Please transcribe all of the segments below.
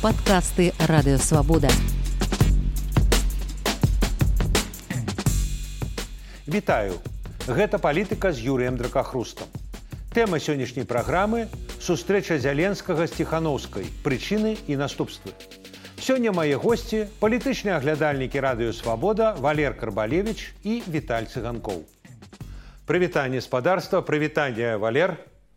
Падкасты Радыёвабода. Вітаю! Гэта «Палітыка» з Юрыем Дракахрустам. Тэма сённяшняй праграмы – сустрэча Зяленскага з Ціханаўскай. Прычыны і наступствы. Сёння мае госці – палітычныя аглядальнікі Радыёвабода Валер Карбалевіч і Віталь Цыганкоў. Прывітанне спадарства, прывітанне, Валер.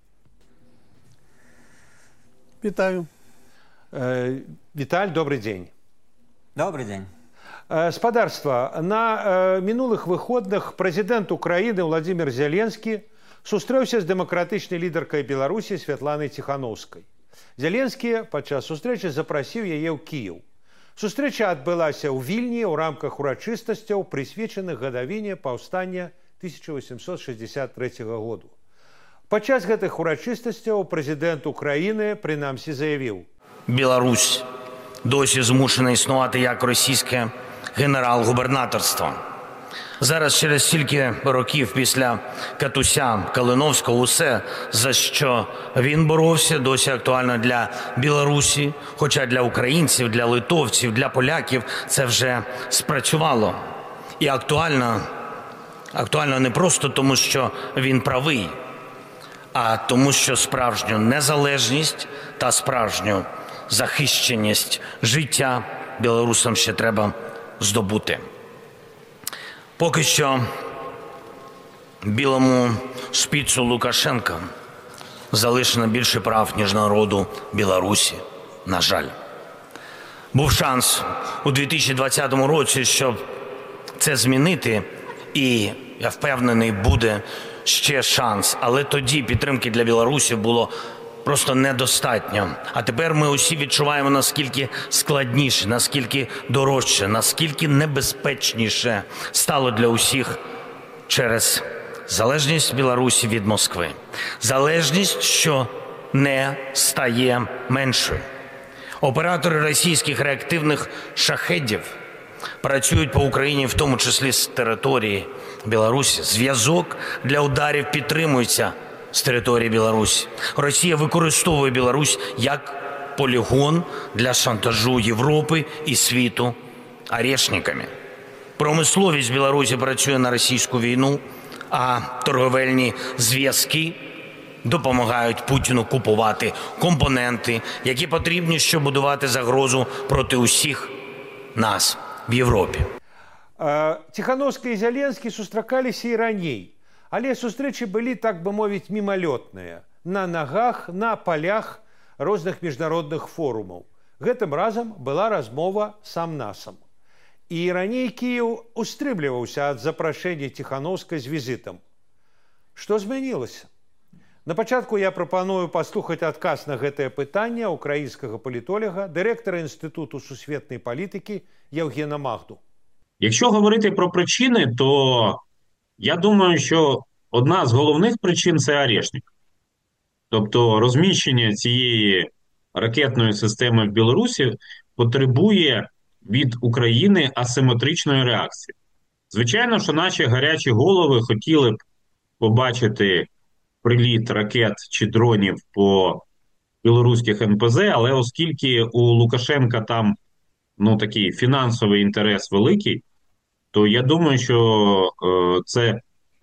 Вітаю. Віталь, добрый дзень. Добрый день. Спадарства, на мінулых выходных прэзідэнт Украіны Владзімір Зяленскі сустрэўся з дэмакратычнай лідаркай Беларусі Святланай Ціханаўскай. Зяленскі падчас сустрэчы запрасіў яе ў Кіеў. Сустрэча адбылася ў Вільні ў рамках урачыстасцяў, прысвечаных гадавіне паўстання 1863 году. Падчас гэтых урачыстасцяў прэзідэнт Украіны прынамсі заявіў: Білорусь досі змушена існувати як російське генерал-губернаторство. Зараз, через стільки років після Катуся Калиновського, усе, за що він боровся, досі актуально для Білорусі, хоча для українців, для литовців, для поляків це вже спрацювало. І актуально не просто тому, що він правий, а тому, що справжню незалежність та справжню захищеність життя білорусам ще треба здобути. Поки що білому шпіцу Лукашенка залишено більше прав, ніж народу Білорусі, на жаль. Був шанс у 2020 році, щоб це змінити, і, я впевнений, буде ще шанс. Але тоді підтримки для Білорусі було просто недостатньо. А тепер ми усі відчуваємо, наскільки складніше, наскільки дорожче, наскільки небезпечніше стало для усіх через залежність Білорусі від Москви. Залежність, що не стає меншою. Оператори російських реактивних шахедів працюють по Україні, в тому числі з території Білорусі. Зв'язок для ударів підтримується з території Білорусі. Росія використовує Білорусь як полігон для шантажу Європи і світу арешниками. Промисловість Білорусі працює на російську війну, а торговельні зв'язки допомагають Путіну купувати компоненти, які потрібні, щоб будувати загрозу проти усіх нас в Європі. Ціханаўская і Зяленскі сустракаліся і раней. Але сустрэчы былі, так бы мовіць, мімалётныя, на нагах, на палях розных міжнародных форумаў. Гэтым разам была размова сам-насам. І раней Кіеў устрымліваўся ад запрашэння Ціханаўскай з візітам. Што змянілася? На пачатку я прапаную паслухаць адказ на гэтае пытанне украінскага палітолога, дырэктара Інстытуту сусветнай палітыкі Євгена Магду. Якщо говорити про причини, то я думаю, що одна з головних причин – це арешник. Тобто розміщення цієї ракетної системи в Білорусі потребує від України асиметричної реакції. Звичайно, що наші гарячі голови хотіли б побачити приліт ракет чи дронів по білоруських НПЗ, але оскільки у Лукашенка там такий фінансовий інтерес великий, то я думаю, що це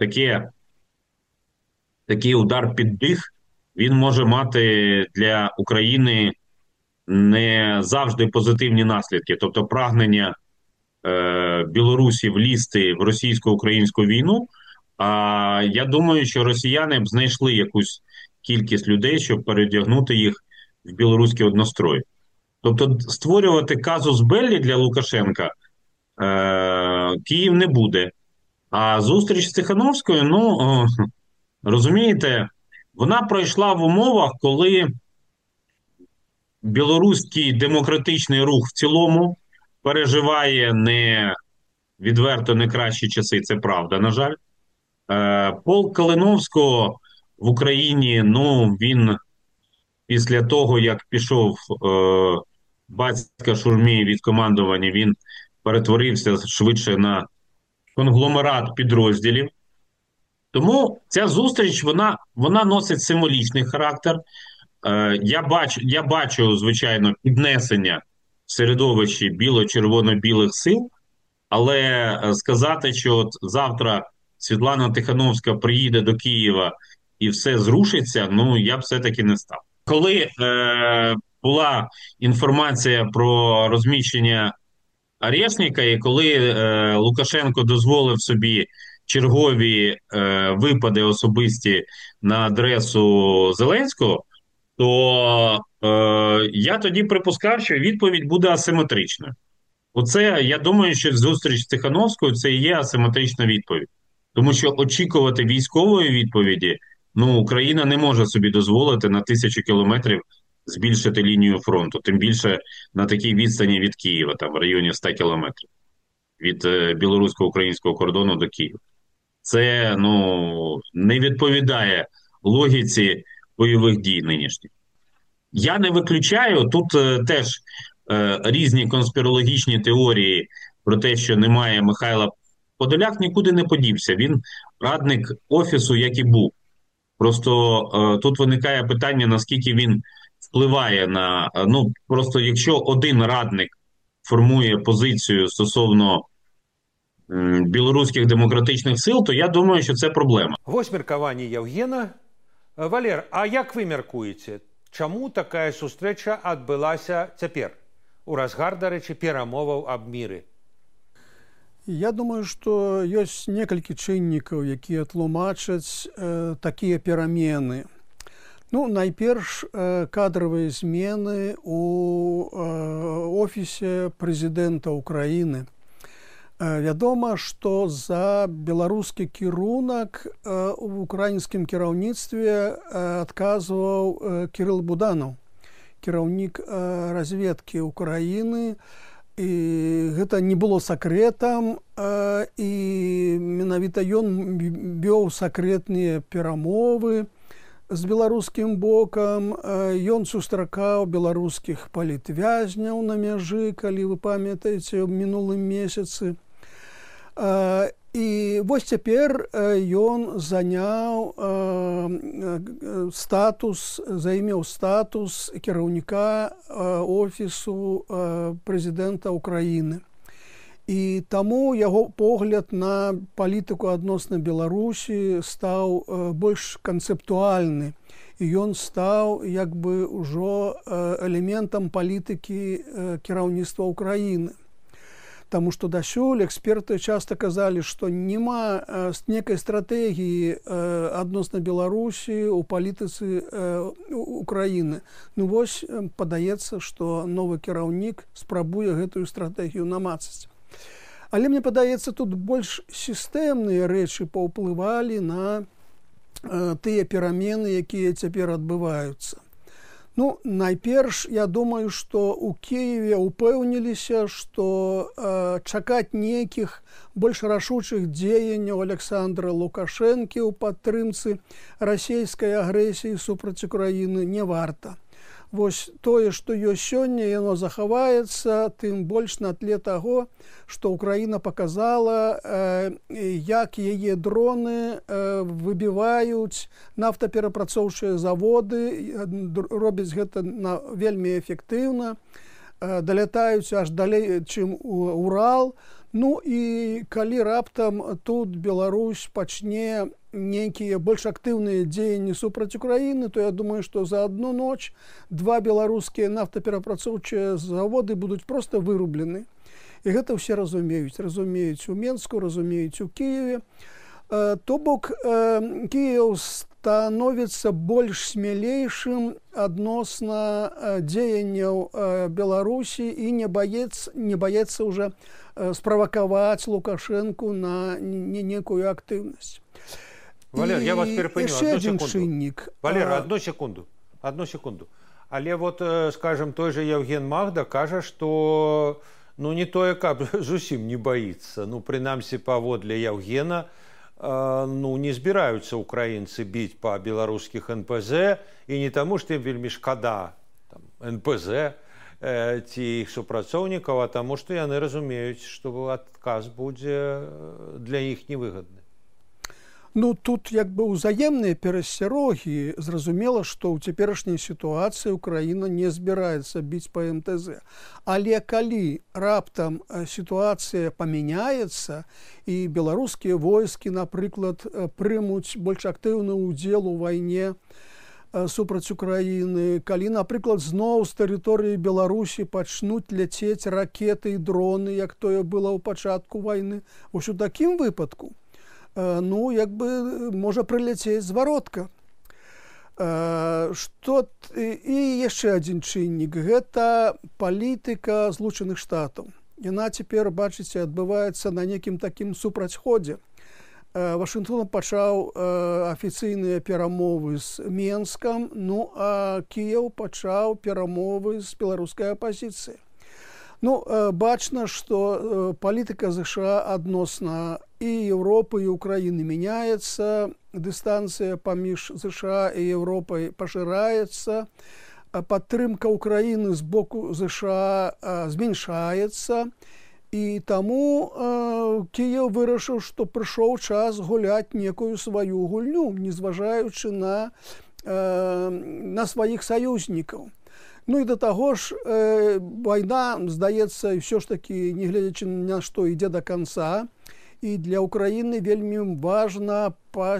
такий удар під дих, він може мати для України не завжди позитивні наслідки. Тобто прагнення Білорусі влізти в російсько-українську війну, а я думаю, що росіяни б знайшли якусь кількість людей, щоб передягнути їх в білоруський однострой. Тобто створювати казус беллі для Лукашенка Київ не буде. А зустріч з Ціханаўською, розумієте, вона пройшла в умовах, коли білоруський демократичний рух в цілому переживає відверто не кращі часи, це правда, на жаль. Полк Калиновського в Україні, він після того, як пішов батька Шурмі від командування, він перетворився швидше на конгломерат підрозділів. Тому ця зустріч, вона носить символічний характер. Я бачу, звичайно, піднесення в середовищі біло-червоно-білих сил, але сказати, що от завтра Світлана Тихановська приїде до Києва і все зрушиться, ну я б все-таки не став. Коли була інформація про розміщення Орешника, і коли Лукашенко дозволив собі чергові випади особисті на адресу Зеленського, то я тоді припускав, що відповідь буде асиметричною. Оце, я думаю, що зустріч з Тихановською – це і є асиметрична відповідь. Тому що очікувати військової відповіді, ну, Україна не може собі дозволити на 1000 кілометрів збільшити лінію фронту, тим більше на такій відстані від Києва, там в районі 100 кілометрів, від білорусько-українського кордону до Києва. Це, ну, не відповідає логіці бойових дій нинішніх. Я не виключаю, тут теж різні конспірологічні теорії про те, що немає Михайла. Подоляк нікуди не подівся, він радник Офісу, як і був. Просто тут виникає питання, наскільки він впливає на... Ну, просто якщо один радник формує позицію стосовно білоруських демократичних сил, то я думаю, що це проблема. Вось меркаванне Яўгена. Валер, а як вы мяркуеце, чаму такая сустрэча адбылася цяпер, у разгар, дарэчы, перамоваў аб міры? Я думаю, што ёсць некалькі чыннікаў, якія тлумачаць такія перамены. Ну, найперш, кадравыя змены у офісе прэзідэнта Украіны. Вядома, што за беларускі кірунак у украінскім кіраўніцтве адказваў Кірыл Буданаў, кіраўнік разведкі Украіны. І гэта не было сакрэтам, і менавіта ён вёў сакрэтныя перамовы з беларускім бокам. Ён сустракаў беларускіх палітвязняў на мяжы, калі вы памятаеце, ў минулым месяцы. І вось цяпер ён займеў статус кіраўніка офісу прэзідэнта Украіны. І таму яго погляд на палітыку адносна Беларусі стаў больш канцэптуальны. І ён стаў як бы ўжо элементам палітыкі кіраўніцтва Украіны. Таму што дасюль эксперты часта казалі, што няма некай стратэгіі адносна Беларусі ў палітыцы Украіны. Ну вось, падаецца, што новы кіраўнік спрабуе гэтую стратэгію намацаць. Але мне падаецца, тут больш сістэмныя рэчы паўплывалі на тыя перамены, якія цяпер адбываюцца. Ну, найперш, я думаю, што ў Кіеве упэўніліся, што чакаць нейкіх больш рашучых дзеянняў Александра Лукашэнкі ў падтрымцы расійскай агрэсіі супраць Украіны не варта. Вось тое, што ёсць сёння, яно захаваецца, тым больш на тле таго, што Украіна паказала, як яе дроны выбіваюць нафтаперапрацоўчыя заводы, робяць гэта вельмі эфектыўна, далятаюць аж далей, чым Урал. Ну і калі раптам тут Беларусь пачне нейкія больш актыўныя дзеянні супраць Украіны, то я думаю, што за одну ноч 2 беларускія нафтаперапрацоўчыя заводы будуць проста вырублены. І гэта ўсе разумеюць. Разумеюць у Менску, разумеюць у Кіеве. То бок Кіеў становіцца больш смелейшым адносна дзеянняў Беларусі і не баецца ўжо справакаваць Лукашэнку на некую актыўнасць. Валер, я вас перепыню. Валер, одну секунду. Але вот, скажем, той же Яўген Магда кажа, што ну не тое, каб зусім не баіцца. Ну, прынамсі, паводле Яўгена, ну, не збіраюцца украінцы біць па беларускіх НПЗ, і не таму, што ім вельмі шкада НПЗ ці іх супрацоўнікаў, а таму, што яны разумеюць, што адказ будзе для іх невыгадны. Ну, тут як бы ўзаемныя перасцярогі. Зразумела, што ў цяперашняй сітуацыі Украіна не збіраецца біць па МТЗ. Але калі раптам сітуацыя памяняецца і беларускія войскі, напрыклад, прымуць больш актыўны ўдзел у вайне супраць Украіны, калі, напрыклад, зноў з тэрыторыі Беларусі пачнуць ляцець ракеты і дроны, як тое было ў пачатку вайны, вось у такім выпадку, ну, як бы можа прыляцець зваротка. І яшчэ адзін чыннік – гэта палітыка Злучаных Штатаў. Яна цяпер, бачыце, адбываецца на некім такім супрацьходзе. Вашынгтон пачаў афіцыйныя перамовы з Менскам, ну, а Кіеў пачаў перамовы з беларускай апазіцыяй. Ну, бачна, што палітыка ЗША адносна і Еўропы, і Украіны мяняецца, дыстанцыя паміж ЗША і Еўропай пашыраецца, падтрымка Украіны з боку ЗША зменшаецца, і таму Кіеў вырашыў, што прыйшоў час гуляць некую сваю гульню, незважаючы на сваіх саюзнікаў. Ну і да таго ж вайна, здаецца, ўсё ж такі, не гледзячы на што, ідзе да канца. І для Украіны вельмі важна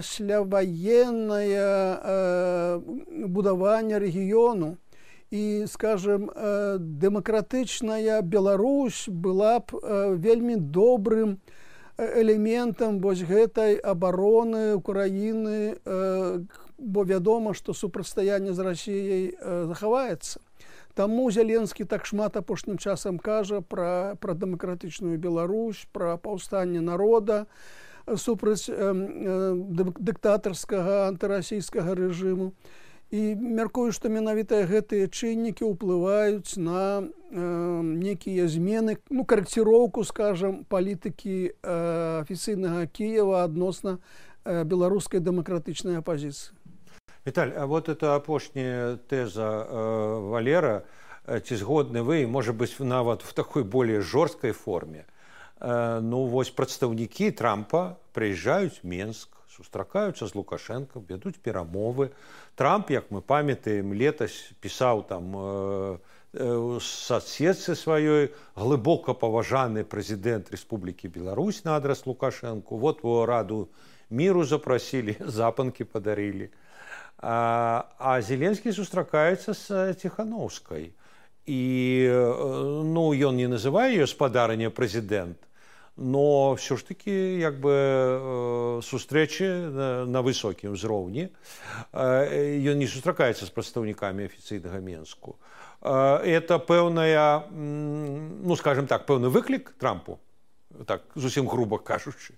пасляваеннае будаванне рэгіёну. І, скажем, дэмакратычная Беларусь была б вельмі добрым элементам вось гэтай абароны Украіны, бо вядома, што супрацьстаянне з Расіяй захаваецца. Таму Зеленскі так шмат апошнім часам кажа пра дэмакратычную Беларусь, пра паўстанне народа супраць дыктатарскага антырасійскага рэжыму. І мяркую, што менавіта гэтыя чыннікі ўплываюць на некія змены, ну, карэкціроўку, скажам, палітыкі афіцыйнага Кіева адносна беларускай дэмакратычнай апазіцыі. Віталь, а вот эта апошняя теза Валера, ці згодны вы, можа быць, нават в такой более жорсткай форме. Ну, вось прадстаўнікі Трампа прыязджаюць в Менск, сустракаюцца з Лукашэнкам, вядуць перамовы. Трамп, як мы памятаем, летась пісаў там у соцсетцы сваёй глыбока паважаны прэзідэнт Рэспублікі Беларусь на адрас Лукашэнку. Вот его Раду міру запросілі, запанкі падарылі. А Зеленскі сустракаецца з Ціхановскай. І, ну, ён не называе ее спадарня прэзідэнт, но все ж таки, як бы, сустрэчы на высокім узроўні. Ён не сустракаецца з прадстаўнікамі афіцыйнага Менску. Это пэўная, ну, скажем так, пэўны выклік Трампу, так, зусім груба кажучы.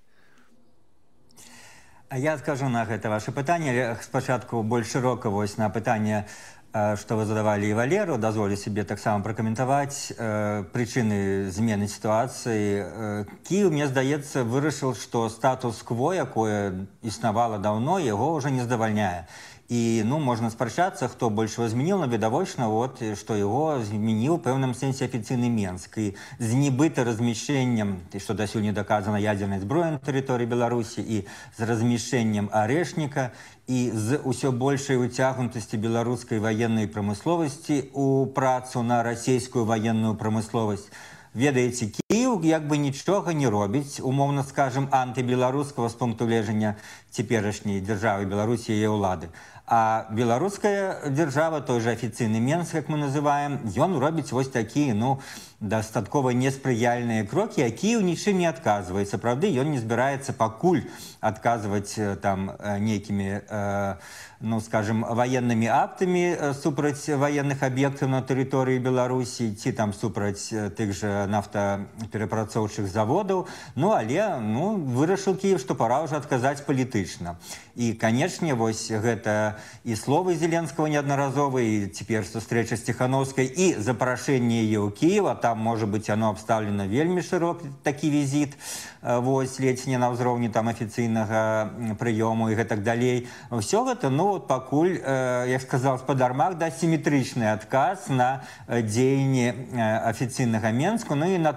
Я скажу на гэта ваше пытанне. Спачатку больш шырока вось на пытанне, што вы задавалі і Валеру, дазволю себе таксама пракаментаваць прычыны змены сітуацыі. Кіеў, мне здаецца, вырашыў, што статус-кво, якое існавала даўно, яго ўжо не задавальняе. І, ну, можна спрачацца, хто больш его змяніў, но відавочна, вот, што яго змяніў у пэўным сэнсе афіцыйны Менск. І з нібыта размяшчэннем, што дасюль не даказана ядзернай зброі на тэрыторыі Беларусі, і з размяшчэннем арэшніка, і з усё большай уцягнутасці беларускай ваеннай прамысловасці ў працу на расійскую ваенную прамысловасць. Ведаеце, Кіеў як бы нічога не робіць, умоўна скажам, антыбеларускага з пункту гледжання цяперашняй дзяржавы Беларусі і яе ўлады. А беларуская дзяржава, той же афіцыйны Менск, як мы называем, ён робіць вось такія, ну, дастаткова неспрыяльныя крокі, а Кіеў нічым не адказвае. Сапраўды, ён не збіраецца пакуль адказваць там нейкімі, ну, скажем, военными актами супраць военных объектов на территории Беларуси, ці там супраць тых же нафтаперапрацоўчых заводов. Ну, але, ну, вырашыў Киев, что пора уже отказать палітычна. И, конечно, вось гэта и словы Зеленского неодноразовые, и теперь встреча с Тихановской, и запрашэнне ее у Киева, там, может быть, оно обставлено вельмі широк, такі визит, вось, ледзь не на ўзроўні там афіцыйнага прыёму и гэтак далей. Все гэта, ну, вот пакуль, я сказал, спадармак, да, симметричный отказ на дзеянні афіцыйнага Менску, ну и на то, что,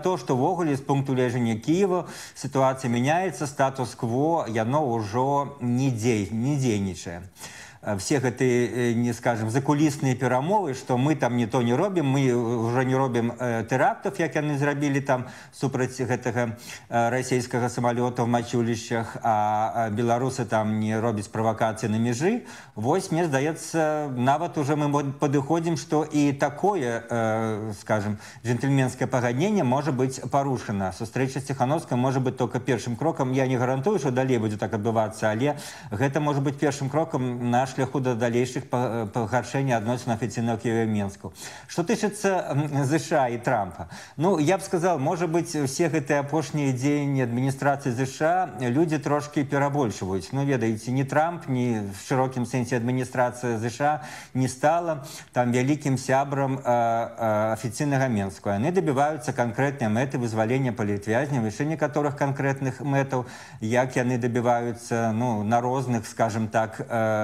увогуле з пункту гледжання Киева ситуацыя мяняецца, статус-кво яно ўжо не дзейнічае. Все гэтыя, не скажем, закулісныя перамовы, што мы там не то не робім, мы ўжо не робім тэрактаў, як яны зрабілі там супраць гэтага расійскага самалёта ў мачулішчах, а беларусы там не робяць правакацыі на мяжы. Вось, мне здаецца, нават уже мы падыходзім, што і такое, скажем, джентльменскае пагадненне можа быць парушана. Сустрэча з Ціхановскай можа быць только першым крокам. Я не гарантую, што далей будзе так адбывацца, але гэта можа быць першым крокам на шляху до далейшых пагаршэння адносін афіцыйнага Киева і Мінску. Што тычыцца ЗША і Трампа, ну, я б сказал, можа быць, все гэтыя апошнія дзеянні адміністрацыі ЗША людзі трошки перабольшваюць. Ну, ведаеце, ні Трамп, ні в шырокім сэнсе адміністрацыя ЗША не стала там вялікім сябрам афіцыйнага Мінску. Яны дабіваюцца канкрэтныя мэты вызвалення палітвязняў, яшчэ некаторых канкрэтных мэтаў, як яны дабіваюцца, ну, на розных, скажем так,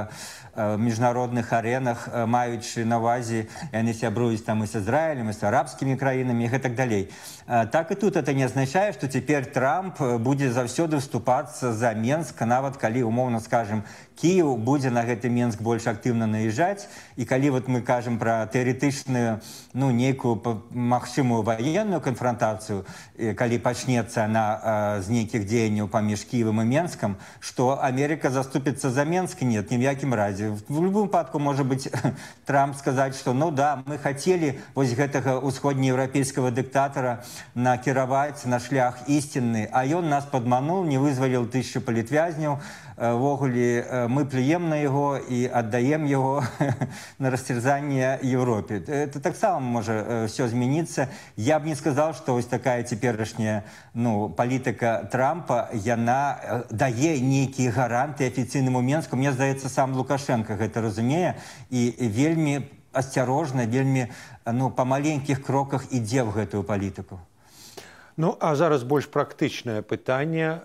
міжнародных арэнах, маючы на ўвазе, яны сябруюць там і з Ізраілем, і з арабскімі краінамі, і гэтак далей. Так і тут это не азначае, што цяпер Трамп будзе заўсёды вступацца за Менск, нават калі, умоўна скажем, Кіеў будзе на гэты Менск больш актыўна наязджаць, і калі вот мы кажам пра тэарэтычную, ну, нейкую магчымую ваенную канфрантацыю, калі пачнецца она з нейкіх дзеянняў паміж Кіевам і Менскам, што Амерыка заступіцца за Менск, нет, ні в якім разе. В любым выпадку можа быць Трамп сказаць, што ну да, мы хацелі вось гэтага усходнееўрапейскага дыктатара накіраваць на шлях ісцінны, а ён нас падмануў, не вызваліў 1000 палітвязняў. Ввогуле мы плюем на яго і аддаем яго на расцярзанне Европе. Это таксама можа все змяніцца. Я б не сказал, што вось такая цяперашняя, ну, палітыка Трампа, яна дае нейкія гаранты афіцыйнаму Менску. Мне здаецца, сам Лукашенко гэта разумее і вельмі асцярожна, вельмі, ну, па маленькіх кроках ідзе ў гэтую палітыку. Ну, а зараз больш практычнае пытанне.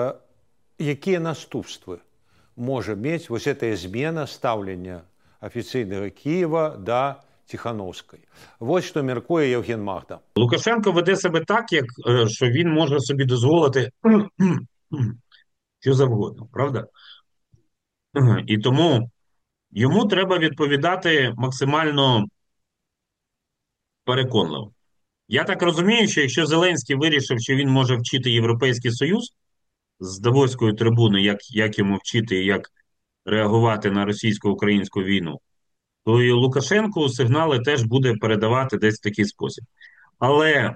Якія наступствы можа мець вось гэтая змена стаўлення афіцыйнага Киева да Ціхановскай? Вось што мяркуе Євген Магда. Лукашенко веде себе так, як що він може собі дозволити що завгодно, правда? І тому йому треба відповідати максимально переконливо. Я так розумію, що якщо Зеленський вирішив, що він може вчити Європейський Союз з Давоської трибуни, як йому вчити і як реагувати на російсько-українську війну, то і Лукашенку сигнали теж буде передавати десь в такий спосіб. Але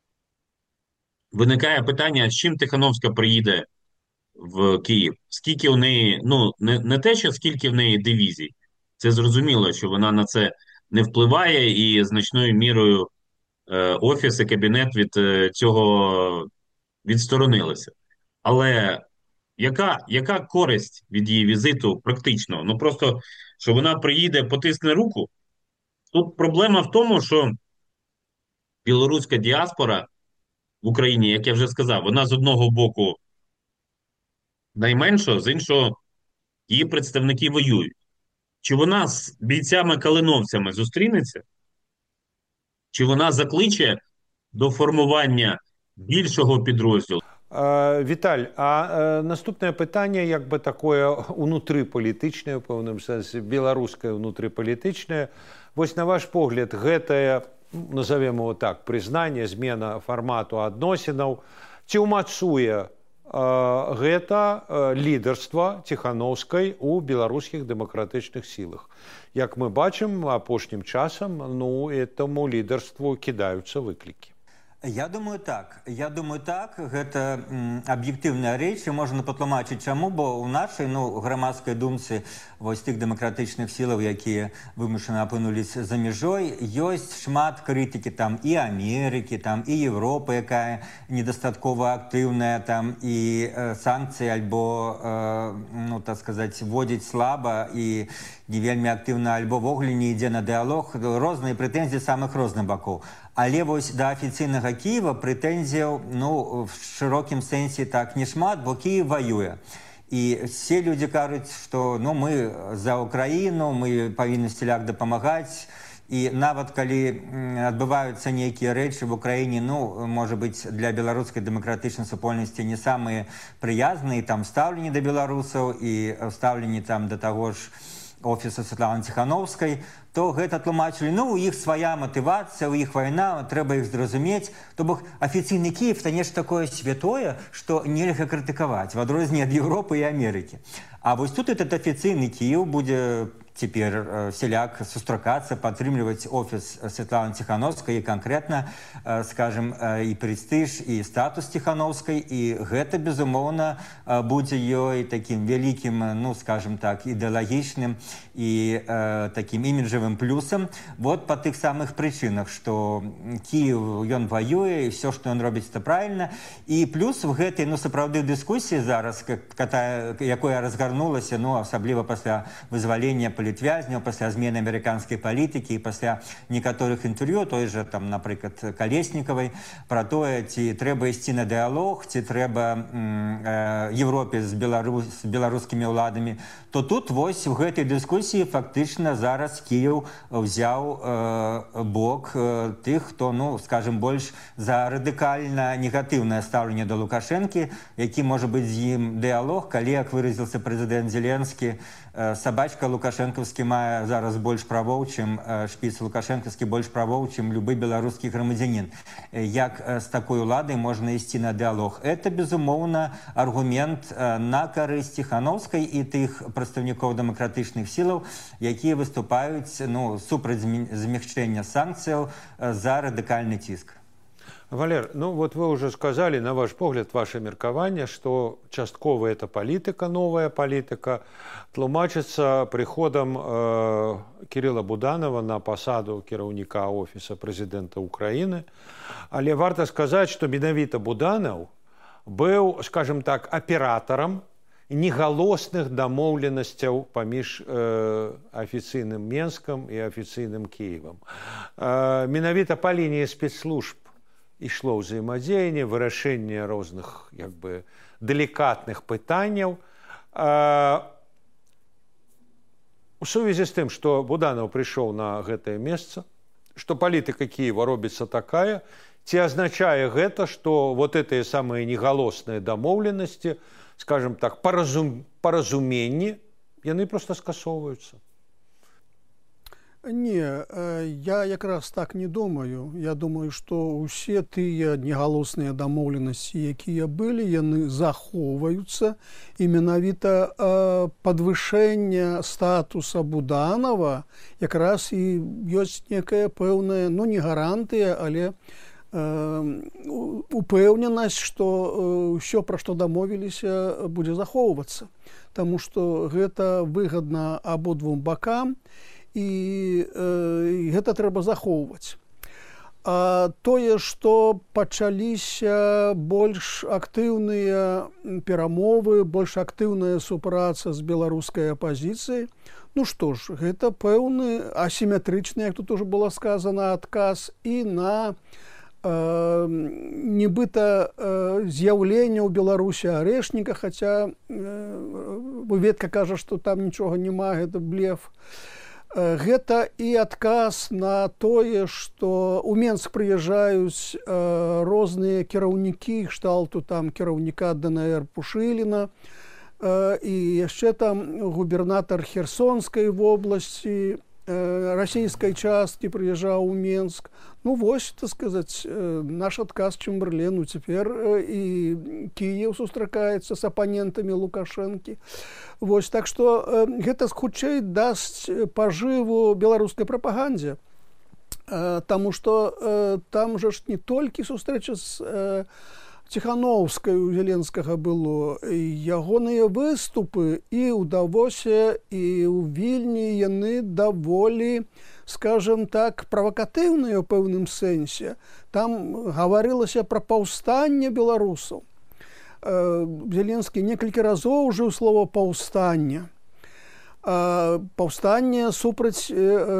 виникає питання, з чим Тихановська приїде в Київ? Скільки в неї, ну, не те, що скільки в неї дивізій, це зрозуміло, що вона на це не впливає і значною мірою офіс і кабінет від цього відсторонилися. Але яка користь від її візиту практично? Ну просто, що вона приїде, потисне руку? Тут проблема в тому, що білоруська діаспора в Україні, як я вже сказав, вона з одного боку найменша, з іншого її представники воюють. Чи вона з бійцями-калиновцями зустрінеться? Чи вона закличе до формування більшого підрозділу? Віталь, а наступне питання, якби такое унутрыпалітычнае, у пэўным сэнсе, беларускае унутрыпалітычнае. Вось на ваш погляд, гэтае, назовем его так, прызнанне, змена фармату адносінаў, ці ўмацуе гэта лідарства Ціхановскай у беларускіх дэмакратычных сілах? Як мы бачым, апошнім часам, ну, этому лідарству кідаюцца выклікі. Я думаю так, гэта аб'ектыўная рэч, і можна патлумачыць чаму, бо ў нашай, ну, грамадскай думцы вось тых дэмакратычных сілаў, якія вымушана апынуліся за мяжой, ёсць шмат крытыкі там і Амерыкі, там і Европы, якая недастаткова актыўная, там і санкцыі альбо, ну, так сказаць, вводзіць слаба і не вельмі актыўна, альбо ввогуле не ідзе на дыялог, розныя прэтэнзіі самых розных бакоў. Але вось да афіцыйнага Кіева прэтэнзіяў, ну, в шырокім сэнсе так не шмат, бо Кіев ваюе. І все людзі кажуць, што, ну, мы за Украіну, мы павінны сціляк дапамагаць, І нават калі адбываюцца нейкія рэчы в Украіне, ну, можа быць, для беларускай дэмакратычнай супольнасці не самыя прыязныя, там стаўленні да беларусаў і стаўленні там да таго ж офісу Святланы Ціхановскай, то гэта тлумачылі, ну, у іх свая матывацыя, у іх вайна, трэба іх зразумець. То бок афіцыйны Кіев — это нешта такое святое, што нельга крытыкаваць, в адрозненне ад Еўропы і Амерыкі. А вось тут этот афіцыйны Кіев будзе цяпер всяляк сустракацца, падтрымліваць офіс Святланы Ціхановскай і канкрэтна, скажем, і прэстыж, і статус Ціхановскай, і гэта, безумоўна, будзе ёй такім вялікім, ну, скажем так, ідэалагічным і такім іміджавым плюсам. Вот па тых самых прычынах, што Кіев, ён ваюе, і все, што ён робіць, это правильно. І плюс в гэтай, ну, сапраўды дыскусіі зараз, якая разгарнулася, ну, асабліва пасля вызвалення палітвязняў, пасля змены амерыканскай палітыкі і пасля некаторых інтэрв'ю, той же, там, напрыклад, Калеснікавай, пра тое, ці трэба ісці на дыялог, ці трэба Европе з беларускімі ўладамі, то тут вось в гэтай дыскусіі фактычна зараз Кіев ўзяў бок тых, хто, ну, скажем, больш за радыкальна негатыўнае стаўленне да Лукашэнкі, які можа быць з ім дыялог, калі, як выразіўся прэзідэнт Зеленскі, сабачка Лукашэнкаўскі мае зараз больш правоў, чым шпіц Лукашэнкаўскі больш правоў, чым любы беларускі грамадзянін. Як з такой уладай можна ісці на дыялог? Это, безумоўна, аргумент на карысць Ціхановскай і тых прадстаўнікоў дэмакратычных сілаў, якія выступаюць, ну, супраць змягчэння санкцыяў за радыкальны ціск. Валер, ну вот вы уже сказали, на ваш погляд, ваше меркаванне, что часткова эта политика, новая политика, тлумачится приходом Кирилла Буданова на посаду кіраўніка офиса президента Украины. Але варто сказать, что менавіта Буданов был, скажем так, оператором негалосных дамоўленасцяў паміж афіцыйным Менском и афіцыйным Киевом. Менавіта по линии спецслужб ішло ўзаемадзеянне, вырашэнне розных, як бы, далікатных пытанняў. У сувязі з тым, што Буданов прыйшоў на гэтае месца, што палітыка Кіева робіцца такая, ці азначае гэта, што вот гэтыя самыя негалосныя дамоўленасці, скажем так, паразуменні, яны проста скасоўваюцца? Не, я якраз так не думаю. Я думаю, што ўсе тыя негалосныя дамоўленасці, якія былі, яны захоўваюцца. І менавіта падвышэнне статуса Буданова якраз і ёсць некая пэўная, ну, не гарантыя, але упэўненасць, што ўсё, пра што дамовіліся, будзе захоўвацца. Таму што гэта выгадна абодвум бакам, і гэта трэба захоўваць. А тое, што пачаліся больш актыўныя перамовы, больш актыўная супраца з беларускай апазіцыяй, ну што ж, гэта пэўны асіметрычны, як тут уже было сказана, адказ і на нібыта з'яўленне ў Беларусі арэшніка, хаця выведка кажа, што там нічога няма, гэта блеф. Гэта і адказ на тое, што ў Менск прыязджаюць розныя кіраўнікі кшталту там кіраўніка ДНР Пушыліна і яшчэ там губернатар Херсонскай вобласці, расійскай часткі прыязджаў у Менск. Ну вось, так сказаць, наш адказ Чэмберлену. Цяпер і Кіеў сустракаецца з апанентамі Лукашэнкі. Вось, так што гэта хутчэй дасць пажыву беларускай прапагандзе. Таму што там жа ж не толькі сустрэча з Ціхановскай у Зеленскага было. Ягоныя выступы і ў Давосе, і ў Вільні, яны даволі, скажем так, правакатыўныя ў пэўным сэнсе. Там гаварылася пра паўстанне беларусаў. Зеленскі некалькі разоў ужыў слова «паўстанне». Паўстанне супраць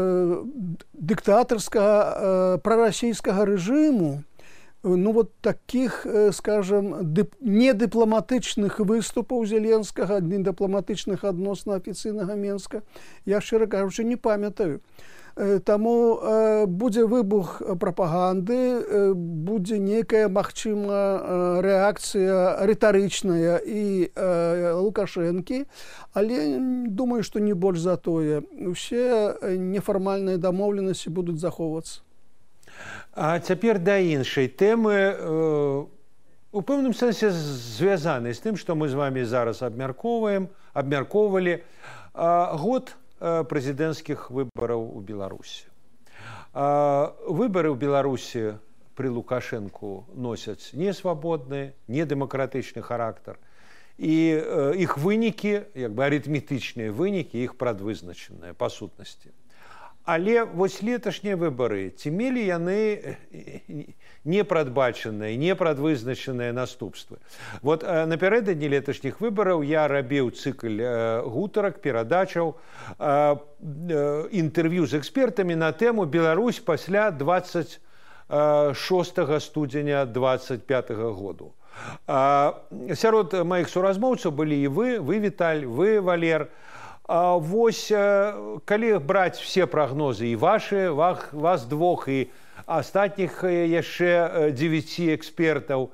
дыктатарскага прарасійскага рэжыму. Ну вот таких, скажем, недыпламатычных выступаў Зеленскага, недыпламатычных адносна афіцыйнага Менска, я, шчыра кажучы, не памятаю. Таму будзе выбух прапаганды, будзе нейкая, магчыма, рэакцыя рытарычная і Лукашэнкі, але думаю, што не больш за тое. Усе нефармальныя дамоўленасці будуць захоўвацца. А цяпер да іншай тэмы, у пэўным сэнсе звязанай з тым, што мы з вамі зараз абмяркоўвалі год прэзідэнцкіх выбараў у Беларусі. Выбары ў Беларусі пры Лукашэнку носяць несвабодны, недэмакратычны характар. І іх вынікі, як бы арытметычныя вынікі, іх прадвызначаныя па сутнасці. Але вось леташнія выбары, ці мелі яны непрадбачаныя, непрадвызначаныя наступствы? Вот напярэдадні леташніх выбараў я рабіў цыкль гутарак, перадачаў, інтэрв'ю з экспертамі на тэму «Беларусь пасля 26 студзеня 25 году». Сярод маіх суразмоўцаў былі і вы, Віталь, вы, Валер. Вось, калі браць все прагнозы, і вашы, вас двох, і астатніх яшчэ 9 экспертаў,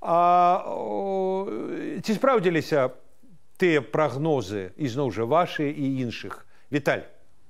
ці спраўдзіліся тыя прагнозы, ізноў жа вашы і іншых? Віталь.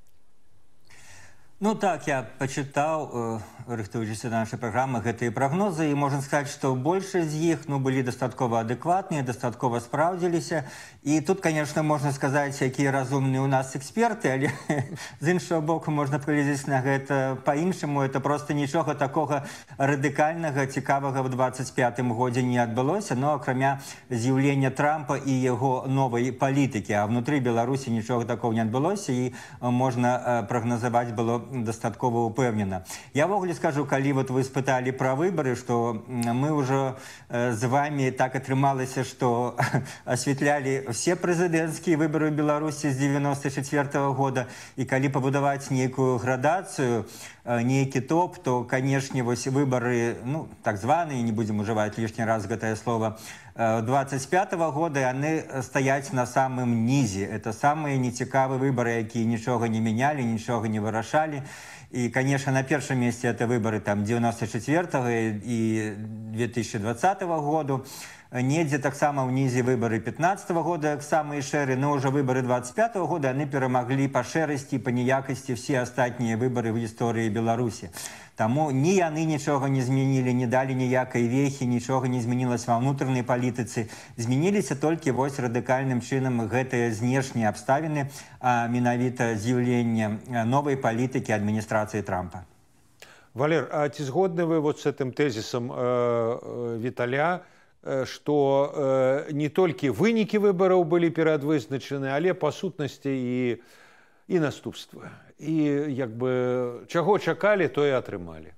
Ну так, я почитал, рыхтуючыся на нашай праграмы, гэтыя прагнозы, і можна сказаць, што большасць з іх былі дастаткова адэкватныя, дастаткова спраўдзіліся. І тут, конечно, можна сказаць, якія разумныя у нас эксперты, але з іншага боку можна паглядзець на гэта па-іншаму. Это просто нічога такога радыкальнага, цікавага ў 25-м годзе не адбылося, но акрамя з'яўлення Трампа і яго новай палітыкі. А внутры Беларусі нічога такого не адбылося, і можна прагназаваць было дастаткова упэўнена. Я ввогуле скажу, калі вот вы спыталі пра выбары, што мы ўжо з вами так атрымалася, што асвятлялі все прэзідэнцкія выбары ў Беларусі з 94-го года, і калі пабудаваць нейкую градацыю, нейкі топ, то, канешне, вось выбары, ну, так званыя, не будзем ужываць лішні раз гэтае слово, 25-го года яны стаяць на самым нізе. Это самыя нецікавыя выбары, якія нічога не менялі, нічога не вырашалі. І, конечно, на першым месцы это выбары там 94-го і 2020-го году. Недзе таксама ўнізе выбары 15-го года, як самыя шэры, но ўжо выбары 25-го года яны перамаглі па шэрасці, па ніякасці все астатнія выбары ў гісторыі Беларусі. Таму ні яны нічога не змянілі, не далі ніякай вехі, нічога не змянілася ва ўнутранай палітыцы. Змяніліся толькі вось радыкальным чынам гэтыя знешнія абставіны, а менавіта з'яўленне новай палітыкі адміністрацыі Трампа. Валер, а ці згодны вы вот с этим тезисом Віталя, што не толькі вынікі выбараў былі перадвызначаны, але па сутнасці і наступствы. І як бы чаго чакалі, то і атрымалі.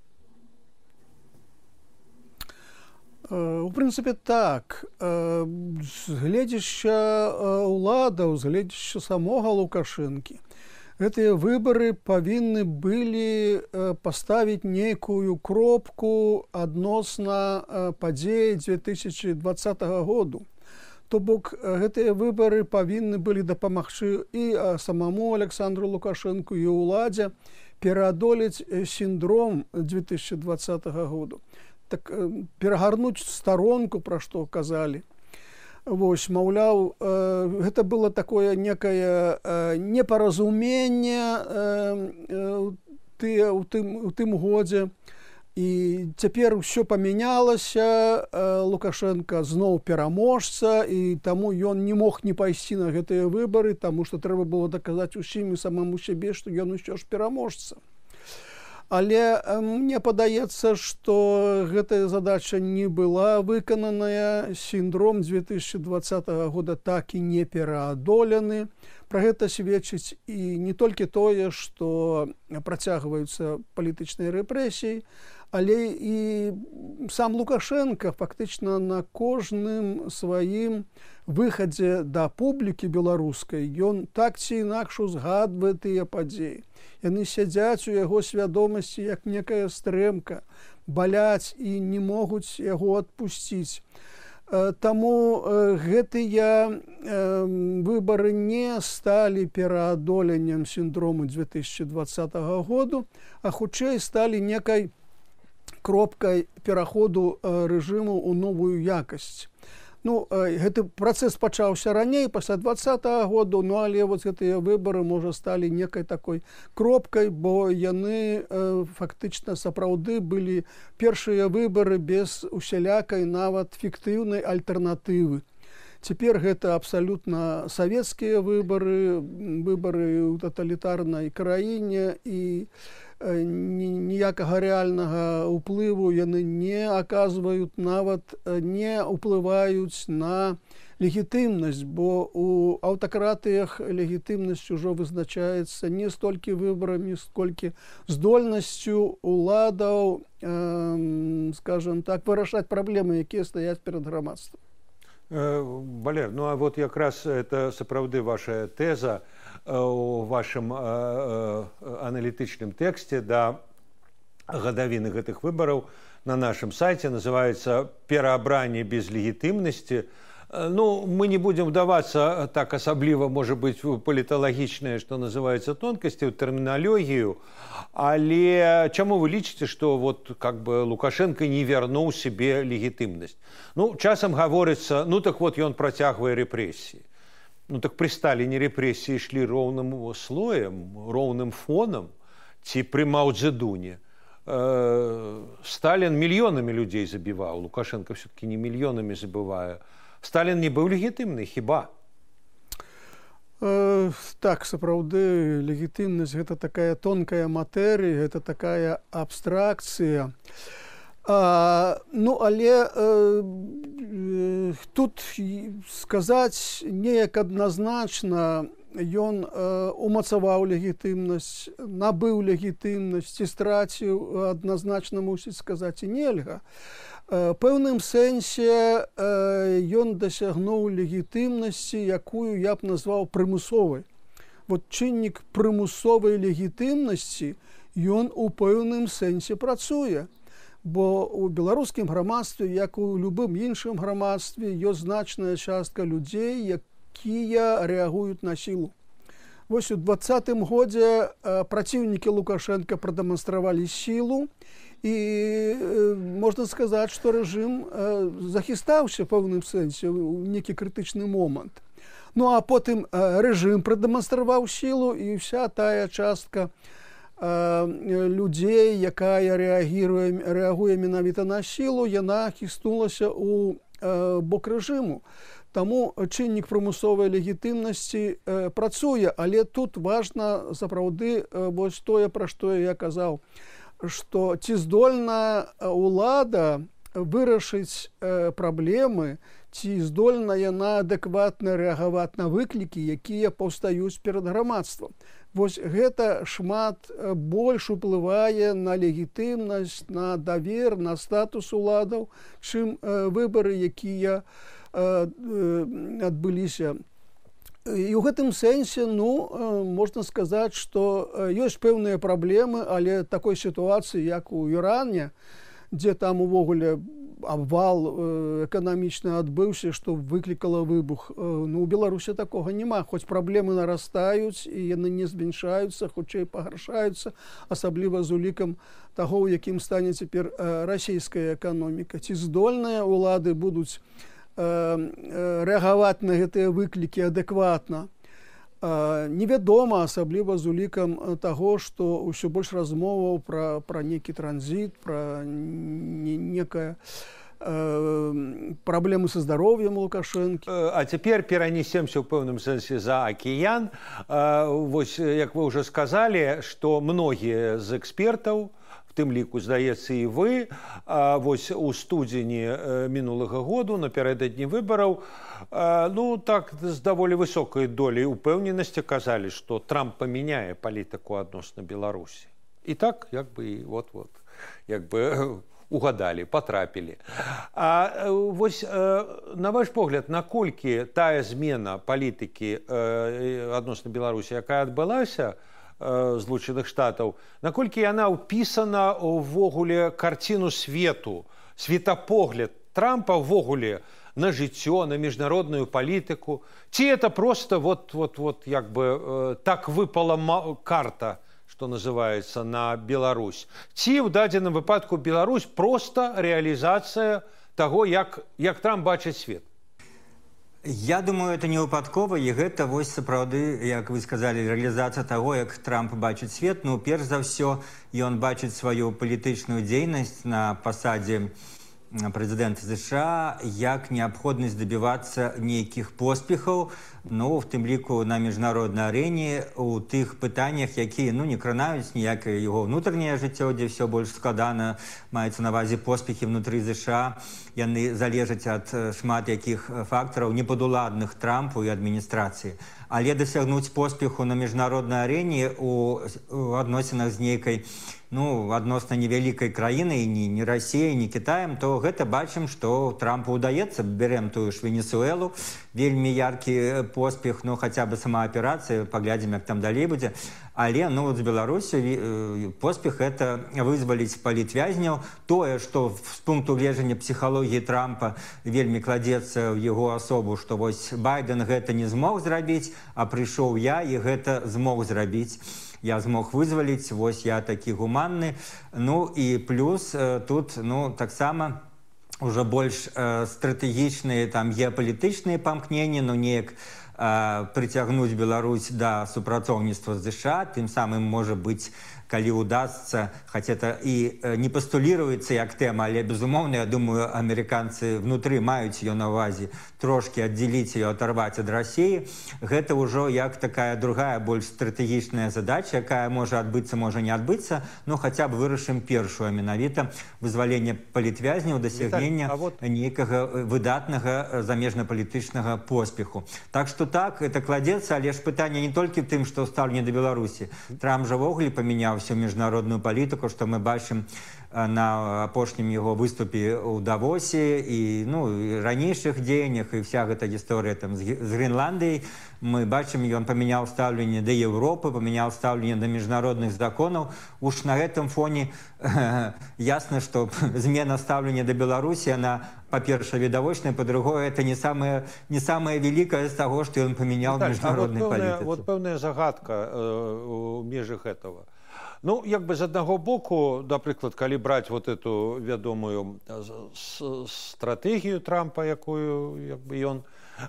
У прынцыпе, так. З гледзяшча ўладаў, з гледзяшча самога Лукашэнкі, гэтыя выбары павінны былі паставіць нейкую кропку адносна падзеі 2020 году. То бок гэтыя выбары павінны былі дапамагчы і самому Александру Лукашэнку і ўладзе пераадолець сіндром 2020 году. Так перагарнуць старонку, пра што казалі. Вось, маўляў, гэта было такое некае непаразуменне у тым годзе. І цяпер усё памянялася, Лукашенко зноў пераможца, і таму ён не мог не пайсці на гэтыя выбары, таму што трэба было даказаць усім і самому сябе, што ён усё ж пераможца. Але мне падаецца, што гэтая задача не была выкананая, сіндром 2020 года так і не пераадолены. Пра гэта сведчыць і не толькі тое, што працягваюцца палітычныя рэпрэсіі, але і сам Лукашенко фактычна на кожным сваім выхадзе да публікі беларускай ён так ці інакш узгадвае тыя падзеі. Яны сядзяць у яго свядомасці як некая стрэмка, баляць і не могуць яго адпусціць. Таму гэтыя выбары не сталі пераадоленнем сіндрому 2020 году, а хутчэй сталі некай кропкай пераходу рэжыму ў новую якасць. Гэты працэс пачаўся раней, пасля 2020 году, але гэтыя выбары, можа, сталі некай такой кропкай, бо яны фактычна сапраўды былі першыя выбары без усялякай, нават фіктыўнай альтэрнатывы. Цяпер гэта абсалютна савецкія выбары, выбары ў таталітарнай краіне, і ніякага рэальнага ўплыву яны не аказваюць, нават не ўплываюць на легітымнасць, бо у аўтакратыях легітымнасць ужо вызначаецца не столькі выбарамі, сколькі здольнасцю уладаў, скажем так, вырашаць праблемы, якія стаяць перад грамадствам. Валер, а вот якраз это сапраўды ваша тэза у вашым аналітычным тэксце да гадавіны гэтых выбараў на нашым сайце называецца «Пераабранне без легітымнасці». Мы не будем вдаваться так асабліва, может быть, в паліталагічныя, что называется, тонкасці, в тэрміналогію, але чаму вы лічыце, што Лукашенко не вярнуў себе легітымнасць? Часам гаворыцца, ён працягвае рэпрэсіі. Так пры Сталіне рэпрэсіі ішлі роўным слоем, роўным фонам, ці пры Мао Цзэдуне. Сталін мільёнамі людзей забіваў, Лукашенко все-таки не мільёнамі забывае. Сталін не быў легітымны, хіба? Так, сапраўды, легітымнасць – гэта такая тонкая матэрыя, гэта такая абстракцыя. Але тут сказаць неяк адназначна, ён умацаваў легітымнасць, набыў легітымнасць ці страціў, адназначна мусіць сказаць і нельга. Пэўным сэнсе ён дасягнуў легітымнасці, якую я б назваў прымусовай. Чыннік прымусовай легітымнасці, ён у пэўным сэнсе працуе. Бо ў беларускім грамадстве, як у любым іншым грамадстве, ёсць значная частка людзей, якія рэагуюць на сілу. У 2020 годзе праціўнікі Лукашенка прадэманстравалі сілу, і можна сказаць, што рэжым захістаўся в пэўным сэнсе ў некі крытычны момант. А потым рэжым прадэманстраваў сілу, і вся тая частка людзей, якая рэагуе менавіта на сілу, яна хіснулася ў бок рэжыму. Таму чыннік прымусовай легітымнасці працуе, але тут важна сапраўды вось тое, пра што я казаў, што ці здольна улада вырашыць праблемы, ці здольна яна адэкватна рэагаваць на выклікі, якія паўстаюць перад грамадствам. Вось гэта шмат больш уплывае на легітымнасць, на давер, на статус уладаў, чым выбары, якія адбыліся. І ў гэтым сэнсе, можна сказаць, што ёсць пэўныя праблемы, але такой сітуацыі, як у Іране, дзе там увогуле абвал эканамічна адбыўся, што выклікала выбух. У Беларусі такога няма, хоць праблемы нарастаюць, і яны не зменшаюцца, хутчэй пагаршаюцца, асабліва з улікам таго, у якім стане цяпер расійская эканоміка. Ці здольныя улады будуць рэагаваць на гэтыя выклікі адэкватна. Невядома, асабліва з улікам таго, што ўсё больш размоваў пра нейкі транзіт, пра некае праблемы са здароўем Лукашэнкі. А цяпер перанесемся ў пэўным сэнсе за акіян. Вось, як вы ўжо сказалі, што многія з экспертаў, в тым ліку, здаецца, і вы, вось у студзені мінулага году, напярэдадні выбараў, так з даволі высокай доляй упэўненасці казалі, што Трамп памяняе палітыку адносна Беларусі. І так, угадалі, патрапілі. Вось, на ваш погляд, наколькі тая змена палітыкі адносна Беларусі, якая адбылася, Злучаных Штатаў, наколькі яна ўпісана ўвогуле карціну свету, светапогляд Трампа ўвогуле на жыццё, на міжнародную палітыку? Ці это просто як бы так выпала карта, што называецца, на Беларусь? Ці ў дадзеным выпадку Беларусь просто реалізацыя таго, як Трамп бачыць свет? Я думаю, это не выпадкова, і гэта вось сапраўды, як вы сказалі, рэалізацыя таго, як Трамп бачыць свет. Ну, перш за ўсё, ён бачыць сваю палітычную дзейнасць на пасадзе прэзідэнта США як неабходнасць дабівацца нейкіх поспехаў, ну, в тым ліку на міжнароднай арэне у тых пытаннях, якія не кранаюць ніякае яго ўнутранае жыццё, дзе ўсё больш складана, маецца на ўвазе поспехі ўнутры США. Яны залежаць ад шмат якіх фактараў непадуладных Трампу і адміністрацыі. Але дасягнуць поспеху на міжнароднай арэне у адносінах з нейкай адносна невялікай краінай, ні Расіяй, ні Кітаем, то гэта бачым, што Трампу ўдаецца. Берем тую ж Венесуэлу, вельмі яркі поспех, хаця бы сама аперацыя, паглядзім, як там далей будзе. Але з Беларусі поспех — это вызваліць палітвязняў. Тое, што з пункту гледжання псіхалогіі Трампа вельмі кладзецца ў яго асобу, што вось Байден гэта не змог зрабіць, а прыйшоў я і гэта змог зрабіць. Я змог вызваліць, вось я такі гуманны. Ну і плюс тут таксама ўжо больш стратэгічныя геапалітычныя памкненні, неяк прыцягнуць Беларусь да супрацоўніцтва з США, тым самым, можа быць, калі ўдасца, хаця это і не пастуліруецца як тэма, але, безумоўна, я думаю, амерыканцы внутры маюць ее на ўвазе, трошки аддзяліць ее, оторваць ад Расіі. Гэта ўжо як такая другая, больш стратэгічная задача, якая можа адбыцца, можа не адбыцца, хаця б вырашым першую, менавіта вызваленне палітвязняў, дасягнення нейкага выдатнага замежна-палітычнага поспеху. Так што так, это кладзецца, але ж пытанне не толькі в тым, што стаўленне да Беларусі. Трамп жа ввогуле памяняў всю міжнародную палітыку, што мы бачым на апошнім яго выступе ў Давосе і ранейшых дзеяннях, і вся гэта гісторыя з Грэнландыяй. Мы бачым, ён памяняў стаўленне да Еўропы, памяняў стаўленне да міжнародных законаў. Уж на гэтым фоне ясна, што змена стаўлення да Беларусі, яна, па-першае, відавочная, па-другое, это не самае вялікае з таго, што ён памяняў міжнароднай палітыцы. Вот пэўная загадка у межах этого. Як бы з аднаго боку, напрыклад, калі браць вот эту вядомую стратэгію Трампа, якую ён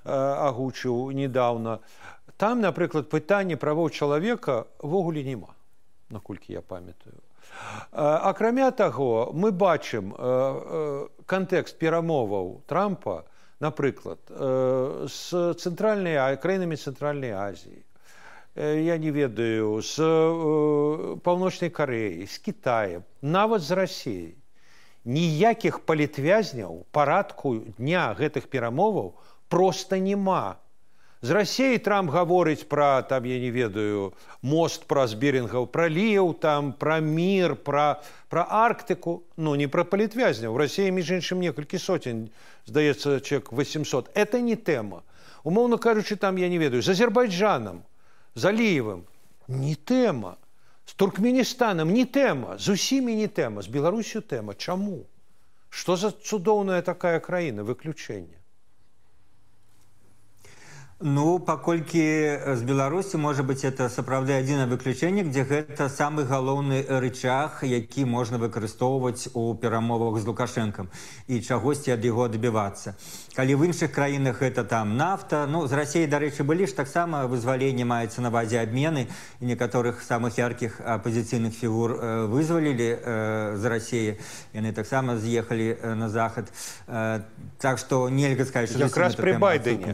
агучыў недавно, там, напрыклад, пытанне правоў чалавека ввогуле няма, наколькі я памятаю. Акрамя таго, мы бачым кантэкст перамоваў Трампа, напрыклад, з краінамі Цэнтральнай Азіі, я не ведаю, з Паўночнай Карэі, з Кітаем, нават з Расіяй. Ніякіх палітвязняў парадку дня гэтых перамоваў проста няма. З Расіяй Трамп гаворыць пра, я не ведаю, мост праз Берінгаў праліў, пра мір, пра Арктыку, не пра палітвязняў. У Расіі, між іншым, некалькі сотень, здаецца, чалавек 800. Это не тэма. Умоўна кажучы, я не ведаю, з Азербайджанам, з Аліевым не тэма, з Туркменістанам не тэма, з усімі не тэма, з Беларусю тэма. Чаму? Што за цудоўная такая краіна, выключэнне? Паколькі з Беларусі, можа быць, это сапраўды адзінае выключэнне, дзе гэта самы галоўны рычаг, які можна выкарыстоўваць у перамовах з Лукашэнкам і чагосьці ад яго дабівацца. Калі в іншых краінах гэта нафта, з Расіяй, дарэчы, былі ж таксама вызваленне, маецца на ўвазе абмены, і некаторых самых яркіх апазіцыйных фігур вызвалілі з Расіі, яны таксама з'ехалі на захад. Так што нельга сказаць, што якраз пры Байдене.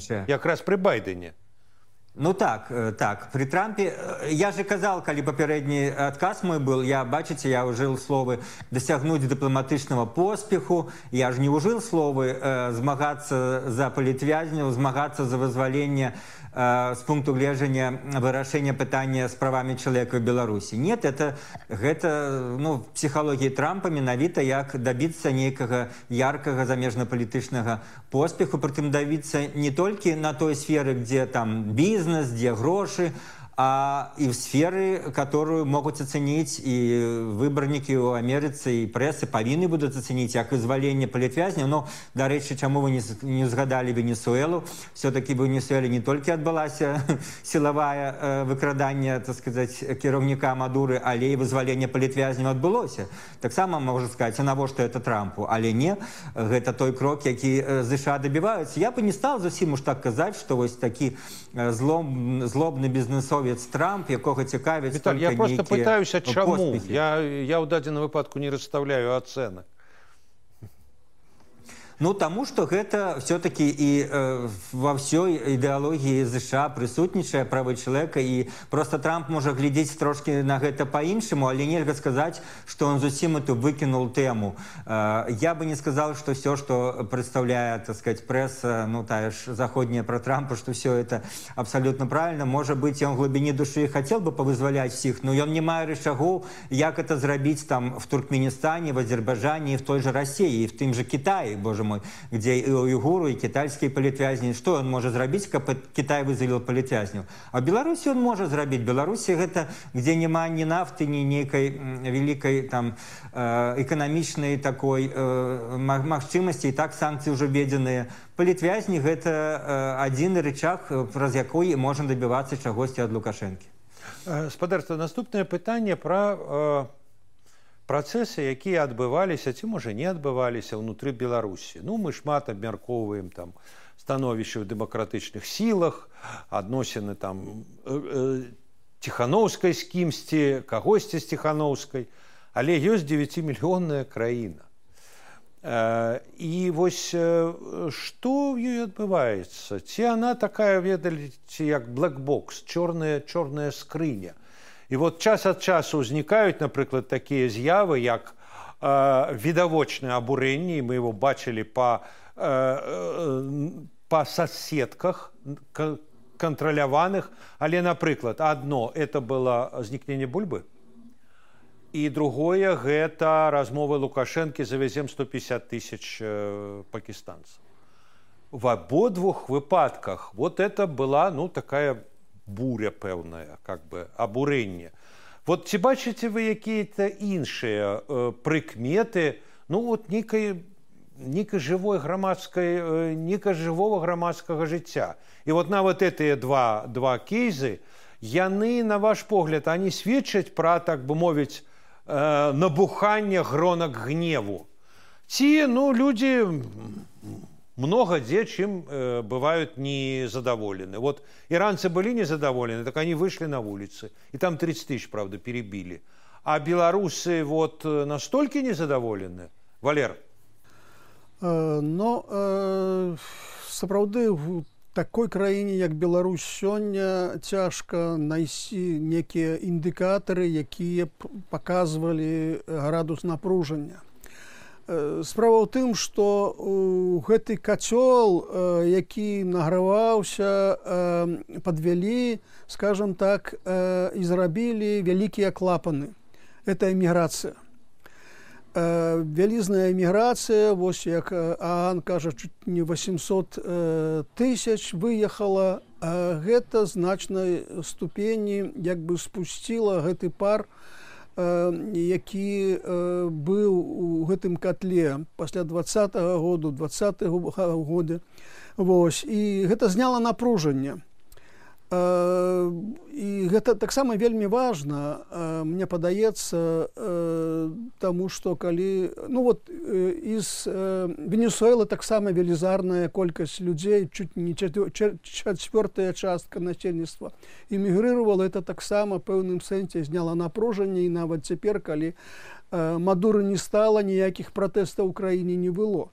Так, при Трампе. Я же казал, калі папярэдні адказ мой был, бачыце, я ўжыў словы дасягнуць дыпламатычнага поспеху, я ж не ўжыў словы змагацца за палітвязняў, змагацца за вызваленне з пункту гледжання вырашэння пытання з правамі чалавека ў Беларусі. Нет, гэта в псіхалогіі Трампа менавіта як дабіцца нейкага яркага замежна-палітычнага поспеху, прытым дабіцца не толькі на той сферы, дзе бізнес, дзе грошы, и в сферы, которую могут оценить и выборники у Америцы, и прессы повинны будут оценить, как вызволение политвязняў. Но, до речи, чему вы не сгадали Венесуэлу, все-таки в Венесуэле не только отбылася силовая выкрадание, так сказать, кіраўніка Мадуры, але и вызволение политвязняў отбылося. Так само можно сказать, а навошта это Трампу, але не, это той крок, які США добиваются. Я бы не стал зусім уж так казать, что вот такі злобны бізнесовец Трамп, якога цікавіць Віталь, я просто пытаюся, чаму. поспехи. Я ў дадзеным выпадку не расставляю ацэнак. Ну, тому что гэта все-таки и во всей идеологии США присутнічае правы человека, и просто Трамп может глядеть трошки на гэта по-іншаму, але нельга сказать, что он зусім эту выкинул тему. Я бы не сказал, что все, что представляет, так сказать, пресса, ну, та ж заходняя про Трампа, что все это абсолютно правильно. Может быть, он в глубине души хотел бы повызволять всех, но он не мае рычагоў, як это зрабіць там в Туркменистане, в Азербайджане, и в той же России, и в тым же Китае, боже мой, где и уйгуры, и китайские политвязни. Что он может зрабіць, каб Китай вызволил политвязняў? А в Беларуси он может зрабіць. Беларуси это, где нема ни нафты, ни некой великой там экономичной такой магчымасці, и так санкции уже введенные. Политвязни это один рычаг, праз якой можно добиваться чагосьці от Лукашенко. Спадарства, наступнае пытанне про працэсы, якія адбываліся ці можа не адбываліся ўнутры Беларусі. Ну, мы шмат абмяркоўваем там становішча ў дэмакратычных сілах, адносіны там Ціханаўскай з кімсьці, кагосьці з Ціханаўскай, але ёсць 9-мільённая краіна. І вось што ў ёй адбываецца? Ці она такая, ведаеце, як блэкбокс, чорная скрыня? І вот час ад часу ўзнікаюць, напрыклад, такія з'явы, як відавочнае абурэнне, і мы его бачылі па соцсетках кантраляваных, але, напрыклад, адно это было знікненне бульбы, і другое гэта размовы Лукашэнкі завязем 150 000 пакістанцаў. В абодвух выпадках вот это была, ну, такая буря пэўная, как бы абурэнне. Вот ці бачыце вы якія-то іншыя прыкметы, ну, вот некай живого грамадскага жыцця. І вот нават гэтыя два кейзы, яны, на ваш погляд, они сведчаць пра, так бы мовіць, набуханне гронак гневу. Ці, ну, люди много где чем бывают незадоволены. Вот иранцы были незадоволены, так они вышли на улицы. И там 30 000, правда, перебили. А белорусы вот настолько незадоволены? Валер? Сапраўды, в такой краіне, як Беларусь сёння, цяжка знайсці некія індыкатары, якія показывалі градус напружання. Справа ў тым, што гэты кацёл, які награваўся, падвялі, скажем так, і зрабілі вялікія клапаны. Это эміграцыя. Вялізная эміграцыя, вось як Аган кажа, чуть не 800 000 выехала. Гэта значнай ступені як бы спусціла гэты пар, які быў у гэтым котле пасля 20-го году, 20-го годзе. Вось. І гэта зняла напружанне. І гэта таксама вельмі важна, мне падаецца, таму што калі, ну вот из Венесуэлы таксама велізарная колькасць людзей, чуть не чвёртая частка насельніцтва эмігрыравала, это таксама пэўным сэнсе зняла напружанне, і нават цяпер, калі Мадуры не стала, ніякіх пратэстаў у краіне не было.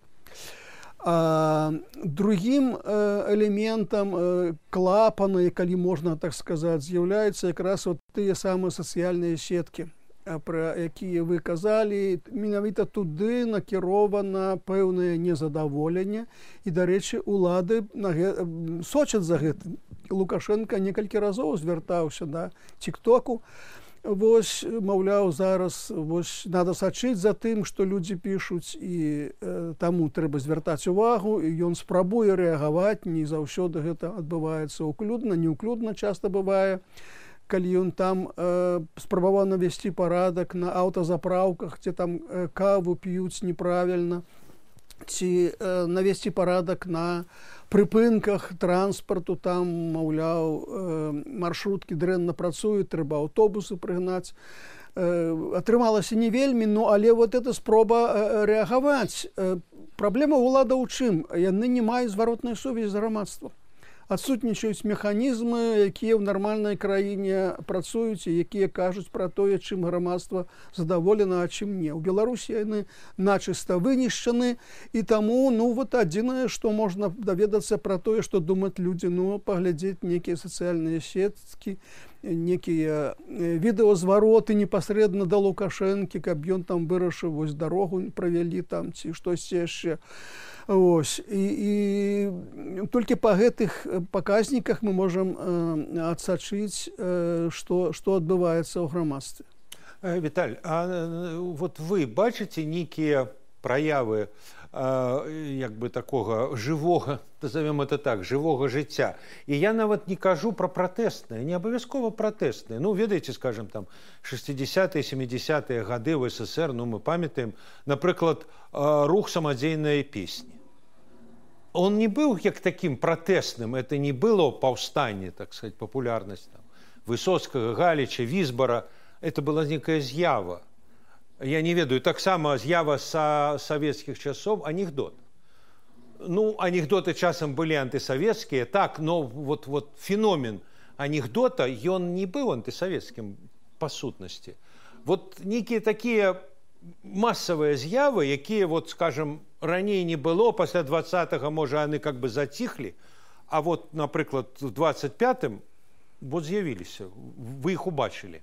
Другим элементам клапана, калі можна так сказаць, з'яўляюцца якраз вот тыя самыя сацыяльныя сеткі, пра якія вы казалі. Менавіта туды накірована пэўнае незадаволенне, і, дарэчы, улады сочаць за гэтым. Лукашенко некалькі разоў звяртаўся да тиктоку. Вось, маўляў, зараз вось надо сачыць за тым, што людзі пішуць, і таму трэба звяртаць увагу, і ён спрабуе рэагаваць. Не заўсёды гэта адбываецца ўклюдна, неўклюдна часта бывае. калі ён там спрабаваў навесці парадак на аўтазапраўках, дзе там каву п'юць неправільна, ці навесці парадак на прыпынках транспарту, там, маўляў, маршруткі дрэнна працуюць, трэба аўтобусы прыгнаць. Атрымалася не вельмі, але вот эта спроба рэагаваць. Праблема ўлада ў чым? Яны не маюць зваротнай сувязі з грамадствам. Адсутнічаюць механізмы, якія ў нармальнай краіне працуюць і якія кажуць пра тое, чым грамадства задаволена, а чым не. У Беларусі яны начыста вынішчаны, і таму вот адзінае, што можна даведацца пра тое, што думаць людзі, паглядзець нейкія сацыяльныя сеткі, некія відэазвароты непасрэдна да Лукашэнкі, каб ён там вырашыў, вось дарогу правялі там ці штосьці яшчэ. І толькі па гэтых паказніках мы можам адсачыць, што адбываецца ў грамадстве. Віталь, а вот вы бачыце нейкія праявы як бы такога жывога, назовем это так, жывога жыцця? І я нават не кажу пра пратэстныя, не абавязкова пратэстныя. Ведаеце, скажем, там 60-е, 70-е гады ў СССР, мы памятаем, напрыклад, рух самадзейнай песні. Он не был как таким протестным, это не было повстание, так сказать, популярность там, Высоцкого, Галича, Висбора, это была некая з'ява. Я не ведаю, так само з'ява со советских часов, анекдот. Анекдоты часом были антисоветские, так, но вот феномен анекдота, он не был антисоветским по сутности. Вот некие такие массовые з'явы, якія, скажем, раней не было, пасля 20-го, можа, яны как бы заціхлі, а напрыклад, в 25-м з'явіліся, вы іх убачылі.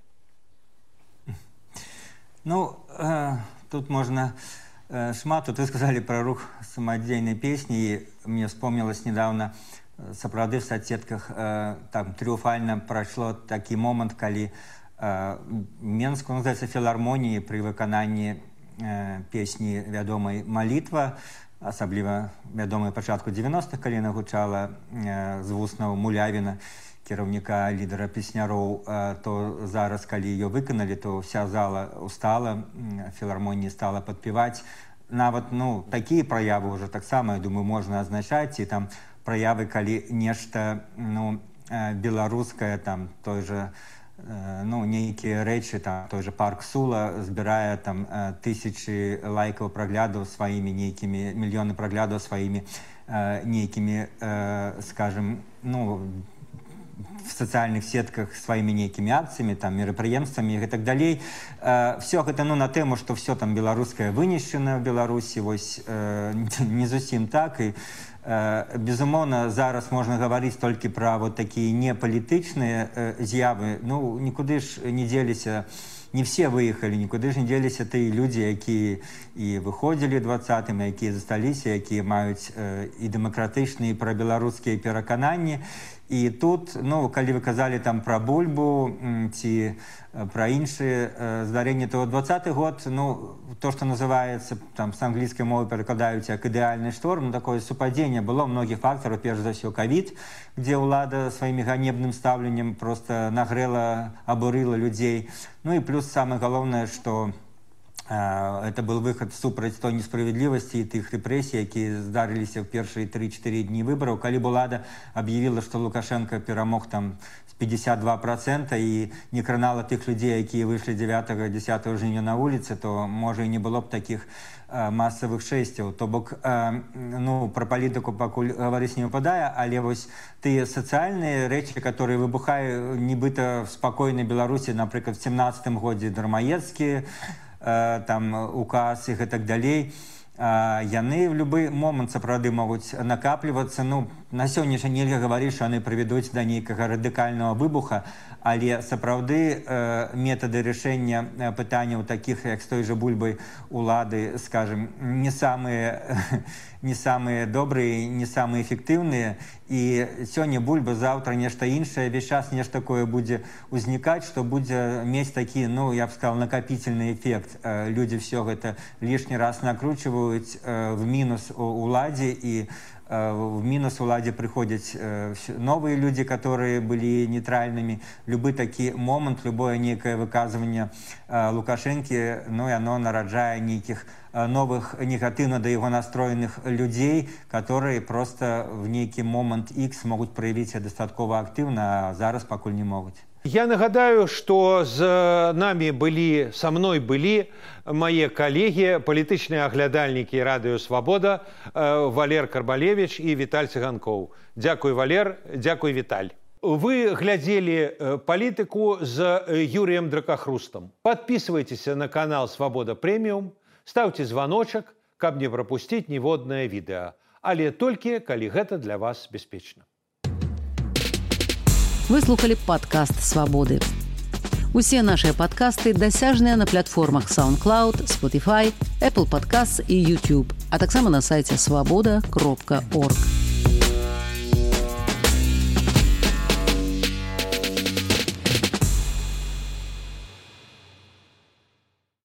Тут можно шмат. Тут вы сказали про рух самодельной песни, и мне вспомнилось недавно, сапраўды в соцсетках там триумфально прошло такі момент, калі Менску, называется, філармоніі пры выкананні песні вядомай «Малітва», асабліва вядомай пачатку 90-х, калі нагучала з вуснаў Мулявіна, кіраўніка, лідара песняроў, то зараз, калі ее выканалі, то вся зала устала, філармоніі стала падпеваць. Нават, такія праявы ўжо таксама, я думаю, можна азначаць, і там праявы, калі нешта, беларускае, там, той же, нейкія рэчы, там, той же парк Сула збірае там тысячы лайкаў праглядаў сваімі нейкімі, мільёны праглядаў сваімі нейкімі, скажем, в социальных сетках сваімі нейкімі акцыямі, там, мерапрыемствамі і так далей. Все гэта, на тэму, што все там беларускае вынішчана в Беларусі, вось не зусім так, і безумоўна, зараз можна гаварыць толькі пра такія непалітычныя з'явы. Нікуды ж не дзеліся, не все выехалі, нікуды ж не дзеліся тыя людзі, якія і выходзілі 20-м, якія засталіся, якія маюць і дэмакратычныя, і прабеларускія перакананні. І тут, калі вы казалі там пра Бульбу ці пра іншыя здарэнні, то 20-й год, то, што называецца, там, з англійскай мовы перакладаюць як ідэальны шторм, такое супадзенне было многіх фактараў, перш за ўсё ковід, дзе ўлада сваімі ганебным стаўленнем проста нагрэла, абурыла людзей. І плюс самае галоўнае, што это был выход супраць той несправедливости и тых рэпрэсій, якія здарыліся ў першыя 3-4 дні выбараў. Калі б улада аб'явіла, што Лукашенко перамог там з 52% і не кранала тых людзей, якія выйшлі 9-10 жніўня на вуліцы, то, можа, і не было б такіх масавых шэсцяў. То бок, пра палітыку пакуль гаварыць не выпадае, але вось тыя сацыяльныя рэчы, которые выбухаюць нібыта в спакойнай Беларусі, напрыклад, в 17-м годзе Дармаецкі, там указ і так далей, яны в любы момант сапраўды могуць накаплівацца. На сённяшні нельга гаварыць, што яны прывядуць да нейкага радыкальнага выбуха, але сапраўды метады рашэння пытанняў такіх, як з той жа Бульбай, улады, скажем, не самыя добрыя, не самыя эфектыўныя. І сёння Бульба, заўтра нешта іншае, весь час нешта такое будзе ўзнікаць, што будзе мець такі, я б сказал, накапительны эфект. Людзі все гэта лішні раз накручваюць, працуюць в мінус уладзе, і в мінус уладзе прыходзяць новыя людзі, которые былі нейтральнымі. Любы такі момант, любое нейкае выказванне Лукашэнкі, ну, яно нараджае нейкіх новых негатыўна да яго настроеных людзей, которые просто в нейкі момант X могуць праявіць дастаткова актыўна, а зараз пакуль не могуць. Я нагадаю, что с нами были, со мной были мои коллеги, политичные оглядальники Радио Свобода, Валер Карбалевич и Виталь Цыганков. Дякую, Валер, дякую, Виталь. Вы глядели политику с Юрием Дракохрустом. Подписывайтесь на канал Свобода Премиум, ставьте звоночек, каб не пропустить ніводнае відэа. Але толькі, калі гэта для вас бяспечна. Вы слухали падкаст «Свабоды». Усе нашыя падкасты дасяжныя на платформах SoundCloud, Spotify, Apple Podcasts і YouTube, а таксама на сайце swaboda.org.